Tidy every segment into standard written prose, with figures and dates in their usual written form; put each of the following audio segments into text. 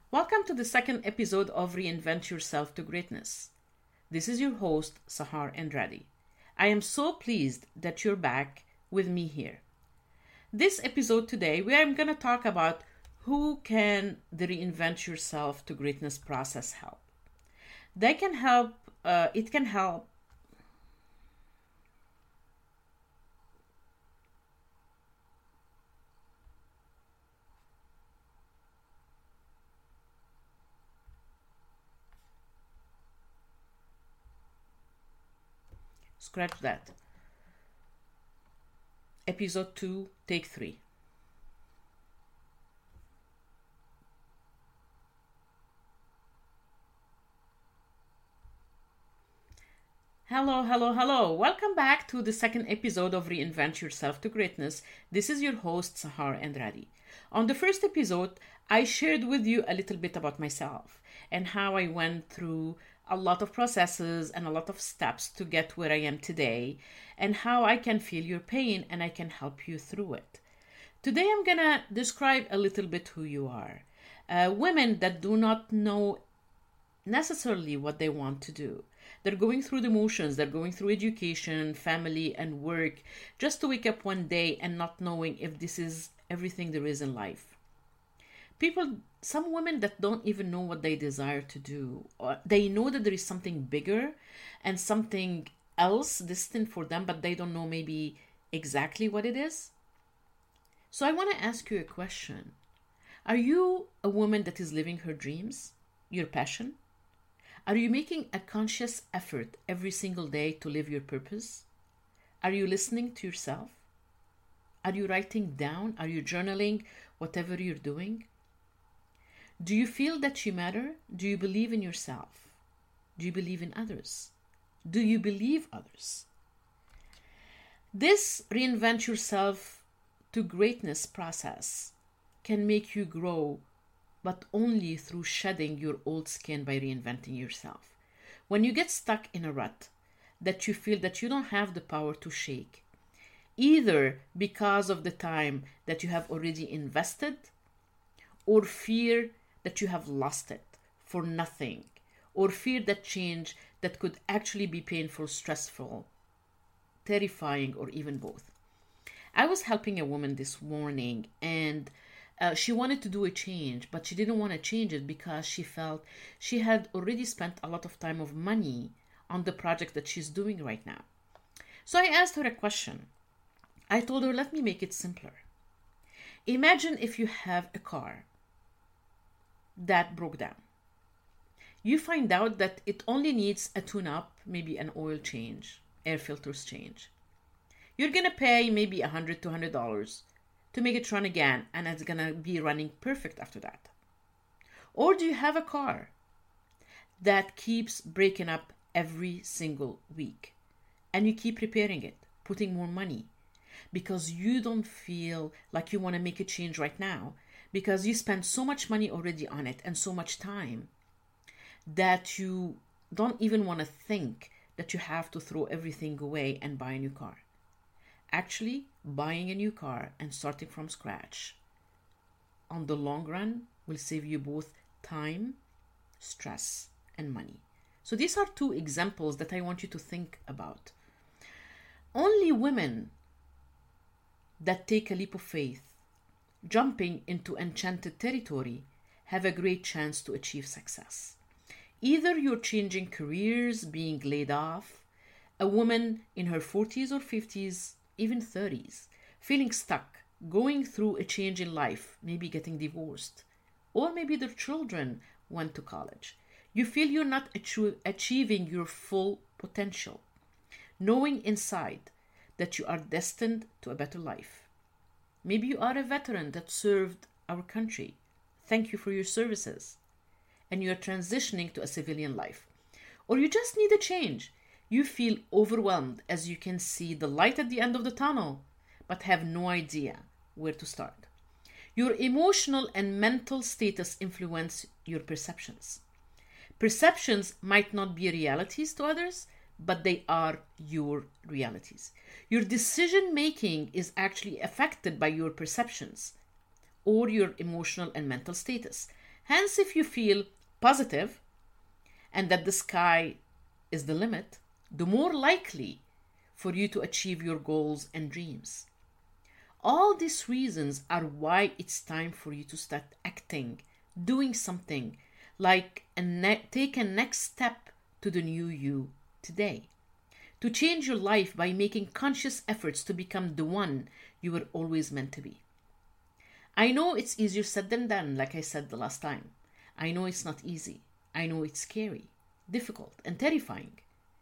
Welcome to the second episode of Reinvent Yourself to Greatness. This is your host, Sahar Andrade. I am so pleased that you're back with me here. This episode today, we are going to talk about who can the Reinvent Yourself to Greatness process help. It can help Scratch that. Episode 2, Take 3. Hello. Welcome back to the second episode of Reinvent Yourself to Greatness. This is your host, Sahar Andrade. On the first episode, I shared with you a little bit about myself and how I went through a lot of processes and a lot of steps to get where I am today, and how I can feel your pain and I can help you through it. Today I'm gonna describe a little bit who you are. Women that do not know necessarily what they want to do. They're going through the motions, they're going through education, family, and work, just to wake up one day and not knowing if this is everything there is in life. Some women that don't even know what they desire to do, or they know that there is something bigger and something else destined for them, but they don't know maybe exactly what it is. So I want to ask you a question. Are you a woman that is living her dreams, your passion? Are you making a conscious effort every single day to live your purpose? Are you listening to yourself? Are you writing down? Are you journaling whatever you're doing? Do you feel that you matter? Do you believe in yourself? Do you believe in others? Do you believe others? This Reinvent Yourself to Greatness process can make you grow, but only through shedding your old skin by reinventing yourself. When you get stuck in a rut that you feel that you don't have the power to shake, either because of the time that you have already invested or fear that you have lost it for nothing, or fear that change that could actually be painful, stressful, terrifying, or even both. I was helping a woman this morning, and she wanted to do a change, but she didn't want to change it because she felt she had already spent a lot of time of money on the project that she's doing right now. So I asked her a question. I told her, let me make it simpler. Imagine if you have a car that broke down. You find out that it only needs a tune-up, maybe an oil change, air filters change. You're gonna pay maybe $100, $200 to make it run again, and it's gonna be running perfect after that. Or do you have a car that keeps breaking up every single week, and you keep repairing it, putting more money, because you don't feel like you want to make a change right now, because you spend so much money already on it and so much time that you don't even want to think that you have to throw everything away and buy a new car. Actually, buying a new car and starting from scratch on the long run will save you both time, stress, and money. So these are two examples that I want you to think about. Only women that take a leap of faith, jumping into enchanted territory, have a great chance to achieve success. Either you're changing careers, being laid off, a woman in her 40s or 50s, even 30s, feeling stuck, going through a change in life, maybe getting divorced, or maybe their children went to college. You feel you're not achieving your full potential, knowing inside that you are destined to a better life. Maybe you are a veteran that served our country. Thank you for your services. And you are transitioning to a civilian life. Or you just need a change. You feel overwhelmed as you can see the light at the end of the tunnel, but have no idea where to start. Your emotional and mental status influence your perceptions. Perceptions might not be realities to others, but they are your realities. Your decision making is actually affected by your perceptions or your emotional and mental status. Hence, if you feel positive and that the sky is the limit, the more likely for you to achieve your goals and dreams. All these reasons are why it's time for you to start acting, doing something, like take a next step to the new you today. To change your life by making conscious efforts to become the one you were always meant to be. I know it's easier said than done, like I said the last time. I know it's not easy. I know it's scary, difficult, and terrifying.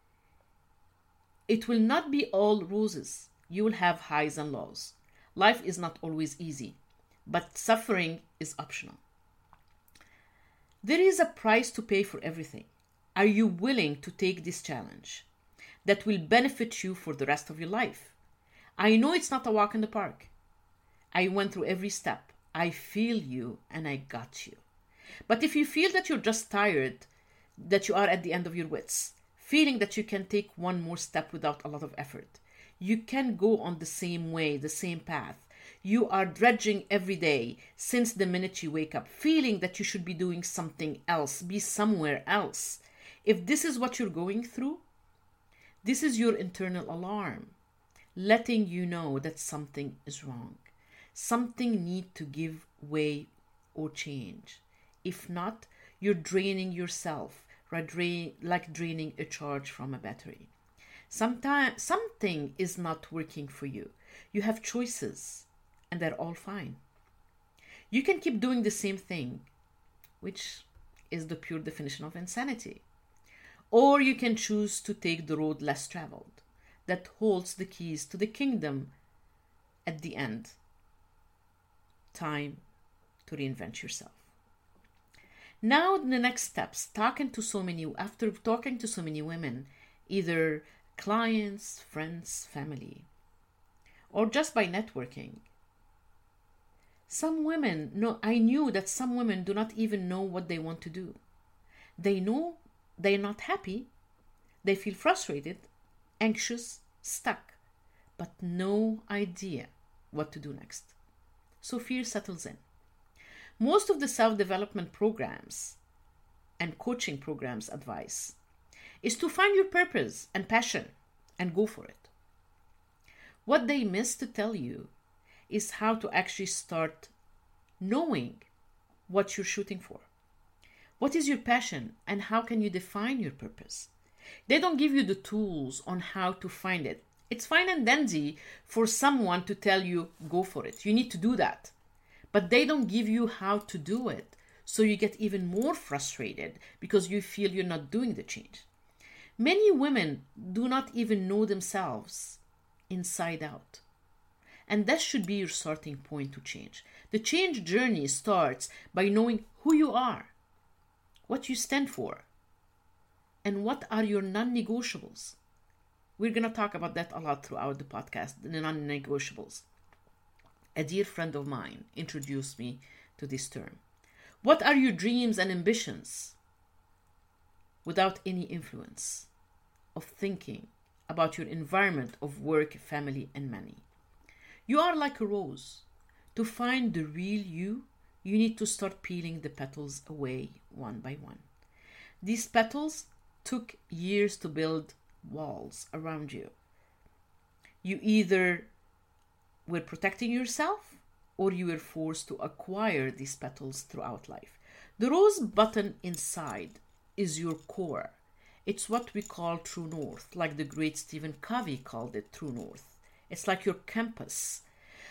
It will not be all roses. You will have highs and lows. Life is not always easy, but suffering is optional. There is a price to pay for everything. Are you willing to take this challenge that will benefit you for the rest of your life? I know it's not a walk in the park. I went through every step. I feel you and I got you. But if you feel that you're just tired, that you are at the end of your wits, feeling that you can take one more step without a lot of effort, you can go on the same way, the same path. You are dredging every day since the minute you wake up, feeling that you should be doing something else, be somewhere else. If this is what you're going through, this is your internal alarm, letting you know that something is wrong. Something needs to give way or change. If not, you're draining yourself, like draining a charge from a battery. Sometimes something is not working for you. You have choices, and they're all fine. You can keep doing the same thing, which is the pure definition of insanity. Or you can choose to take the road less traveled, that holds the keys to the kingdom at the end. Time to reinvent yourself. Now the next steps, after talking to so many women, either clients, friends, family, or just by networking. I knew that some women do not even know what they want to do. They know they're not happy, they feel frustrated, anxious, stuck, but no idea what to do next. So fear settles in. Most of the self-development programs and coaching programs advice is to find your purpose and passion and go for it. What they miss to tell you is how to actually start knowing what you're shooting for. What is your passion and how can you define your purpose? They don't give you the tools on how to find it. It's fine and dandy for someone to tell you, go for it. You need to do that. But they don't give you how to do it. So you get even more frustrated because you feel you're not doing the change. Many women do not even know themselves inside out. And that should be your starting point to change. The change journey starts by knowing who you are, what you stand for, and what are your non-negotiables. We're going to talk about that a lot throughout the podcast, the non-negotiables. A dear friend of mine introduced me to this term. What are your dreams and ambitions without any influence of thinking about your environment of work, family, and money? You are like a rose. To find the real you, you need to start peeling the petals away one by one. These petals took years to build walls around you. You either were protecting yourself or you were forced to acquire these petals throughout life. The rose button inside is your core. It's what we call true north, like the great Stephen Covey called it true north. It's like your compass.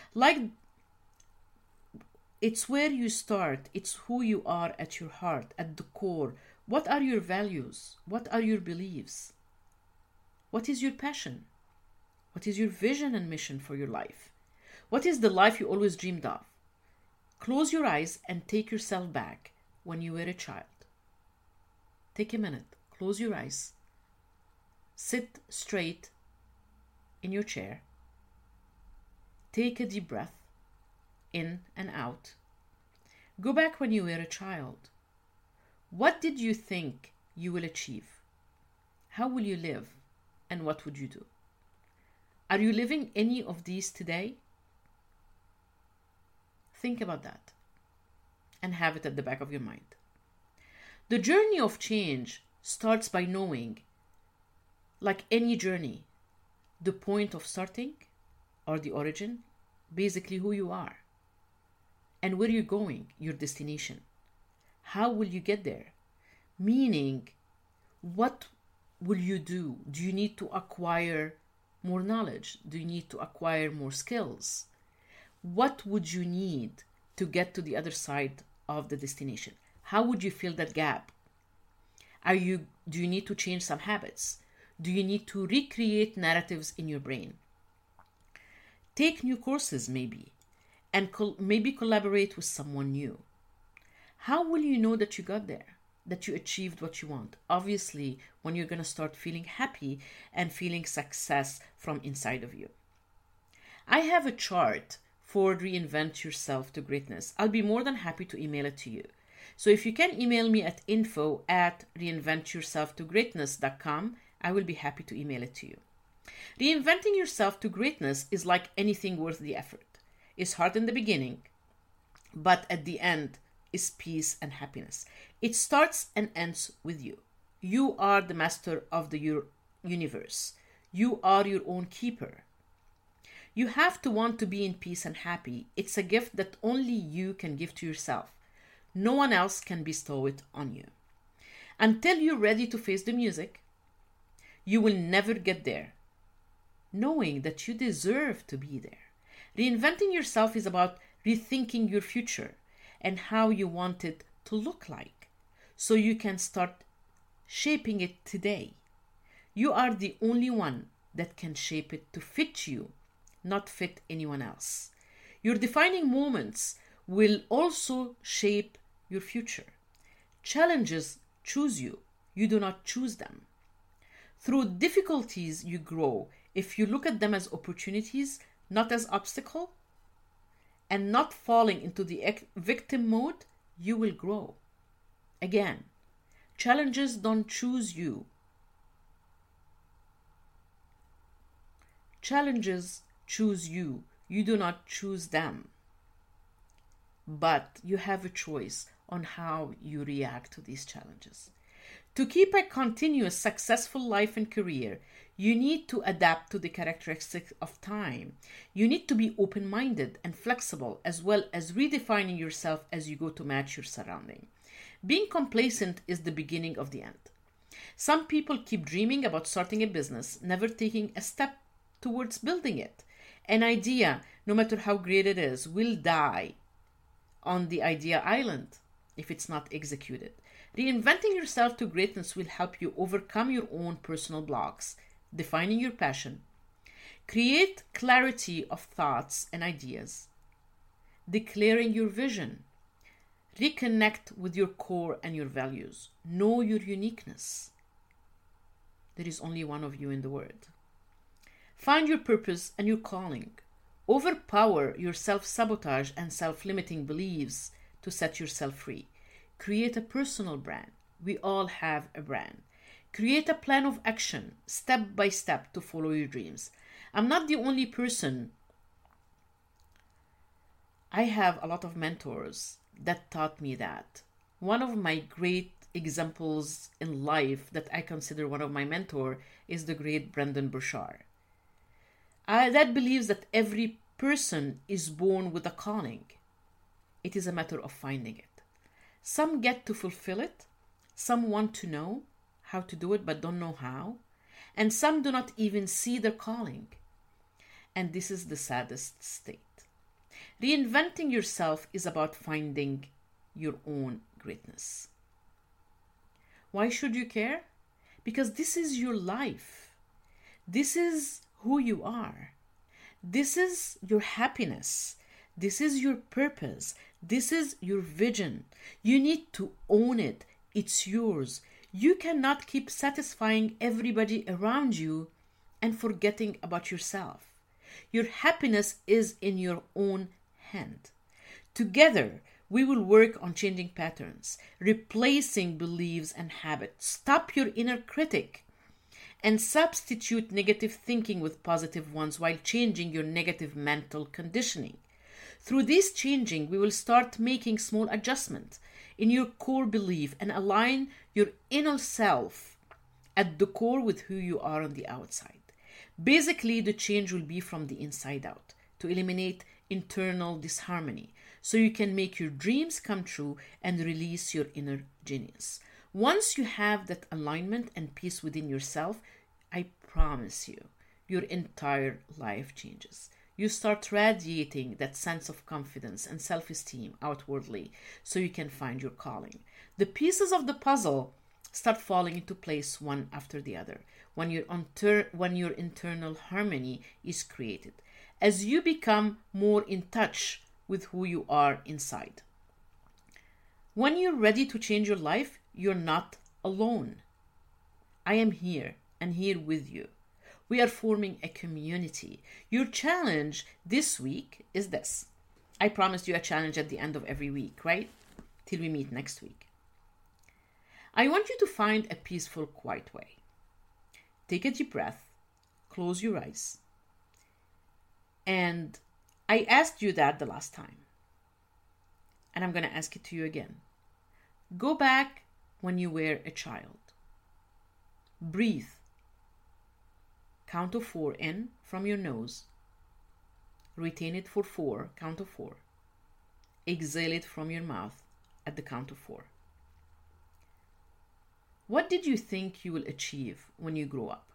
It's where you start. It's who you are at your heart, at the core. What are your values? What are your beliefs? What is your passion? What is your vision and mission for your life? What is the life you always dreamed of? Close your eyes and take yourself back when you were a child. Take a minute. Close your eyes. Sit straight in your chair. Take a deep breath in and out. Go back when you were a child. What did you think you will achieve? How will you live? And what would you do? Are you living any of these today? Think about that. and have it at the back of your mind. The journey of change starts by knowing, like any journey, the point of starting or the origin, basically who you are, and where you're going, your destination. How will you get there? Meaning, what will you do? Do you need to acquire more knowledge? Do you need to acquire more skills? What would you need to get to the other side of the destination? How would you fill that gap? Do you need to change some habits? Do you need to recreate narratives in your brain? Take new courses maybe, and maybe collaborate with someone new. How will you know that you got there, that you achieved what you want? Obviously, when you're going to start feeling happy and feeling success from inside of you. I have a chart for Reinvent Yourself to Greatness. I'll be more than happy to email it to you. So if you can email me at info@reinventyourselftogreatness.com, I will be happy to email it to you. Reinventing yourself to greatness is like anything worth the effort. It's hard in the beginning, but at the end is peace and happiness. It starts and ends with you. You are the master of your universe. You are your own keeper. You have to want to be in peace and happy. It's a gift that only you can give to yourself. No one else can bestow it on you. Until you're ready to face the music, you will never get there, knowing that you deserve to be there. Reinventing yourself is about rethinking your future and how you want it to look like, so you can start shaping it today. You are the only one that can shape it to fit you, not fit anyone else. Your defining moments will also shape your future. Challenges choose you. You do not choose them. Through difficulties, you grow. If you look at them as opportunities, not as obstacle, and not falling into the victim mode, you will grow. Again, challenges don't choose you. Challenges choose you. You do not choose them. But you have a choice on how you react to these challenges. To keep a continuous, successful life and career, you need to adapt to the characteristics of time. You need to be open-minded and flexible, as well as redefining yourself as you go to match your surrounding. Being complacent is the beginning of the end. Some people keep dreaming about starting a business, never taking a step towards building it. An idea, no matter how great it is, will die on the idea island if it's not executed. Reinventing yourself to greatness will help you overcome your own personal blocks, defining your passion, create clarity of thoughts and ideas, declaring your vision, reconnect with your core and your values, know your uniqueness. There is only one of you in the world. Find your purpose and your calling. Overpower your self-sabotage and self-limiting beliefs to set yourself free. Create a personal brand. We all have a brand. Create a plan of action, step by step, to follow your dreams. I'm not the only person. I have a lot of mentors that taught me that. One of my great examples in life that I consider one of my mentor is the great Brendon Burchard. That believes that every person is born with a calling. It is a matter of finding it. Some get to fulfill it. Some want to know how to do it but don't know how. And some do not even see their calling. And this is the saddest state. Reinventing yourself is about finding your own greatness. Why should you care? Because this is your life. This is who you are. This is your happiness. This is your purpose. This is your vision. You need to own it. It's yours. You cannot keep satisfying everybody around you and forgetting about yourself. Your happiness is in your own hand. Together, we will work on changing patterns, replacing beliefs and habits. Stop your inner critic and substitute negative thinking with positive ones while changing your negative mental conditioning. Through this changing, we will start making small adjustments in your core belief and align your inner self at the core with who you are on the outside. Basically, the change will be from the inside out to eliminate internal disharmony so you can make your dreams come true and release your inner genius. Once you have that alignment and peace within yourself, I promise you, your entire life changes. You start radiating that sense of confidence and self-esteem outwardly so you can find your calling. The pieces of the puzzle start falling into place one after the other when your internal harmony is created, as you become more in touch with who you are inside. When you're ready to change your life, you're not alone. I am here and here with you. We are forming a community. Your challenge this week is this. I promised you a challenge at the end of every week, right? Till we meet next week. I want you to find a peaceful, quiet way. Take a deep breath, close your eyes. And I asked you that the last time. And I'm going to ask it to you again. Go back when you were a child. Breathe. Count of 4 in from your nose. Retain it for 4, count of 4. Exhale it from your mouth at the count of 4. What did you think you will achieve when you grow up?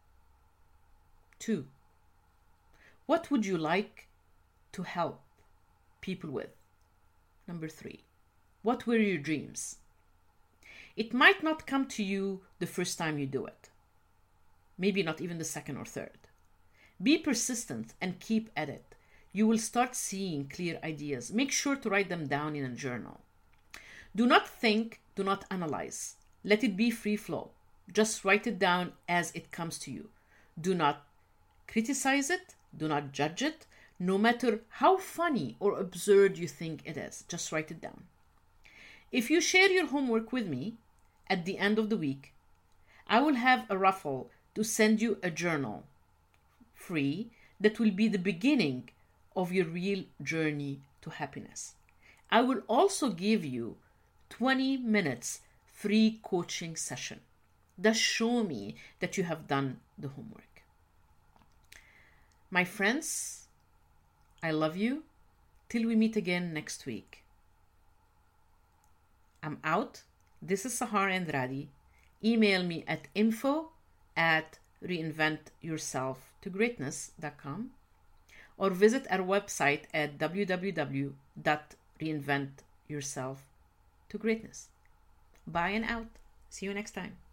2. What would you like to help people with? Number 3. What were your dreams? It might not come to you the first time you do it. Maybe not even the second or third. Be persistent and keep at it. You will start seeing clear ideas. Make sure to write them down in a journal. Do not think, do not analyze. Let it be free flow. Just write it down as it comes to you. Do not criticize it. Do not judge it. No matter how funny or absurd you think it is, just write it down. If you share your homework with me at the end of the week, I will have a raffle to send you a journal free that will be the beginning of your real journey to happiness. I will also give you 20 minutes free coaching session. That show me that you have done the homework. My friends, I love you. Till we meet again next week. I'm out. This is Sahar Andrade. Email me at info@reinventyourselftogreatness.com or visit our website at www.reinventyourselftogreatness. Bye and out. See you next time.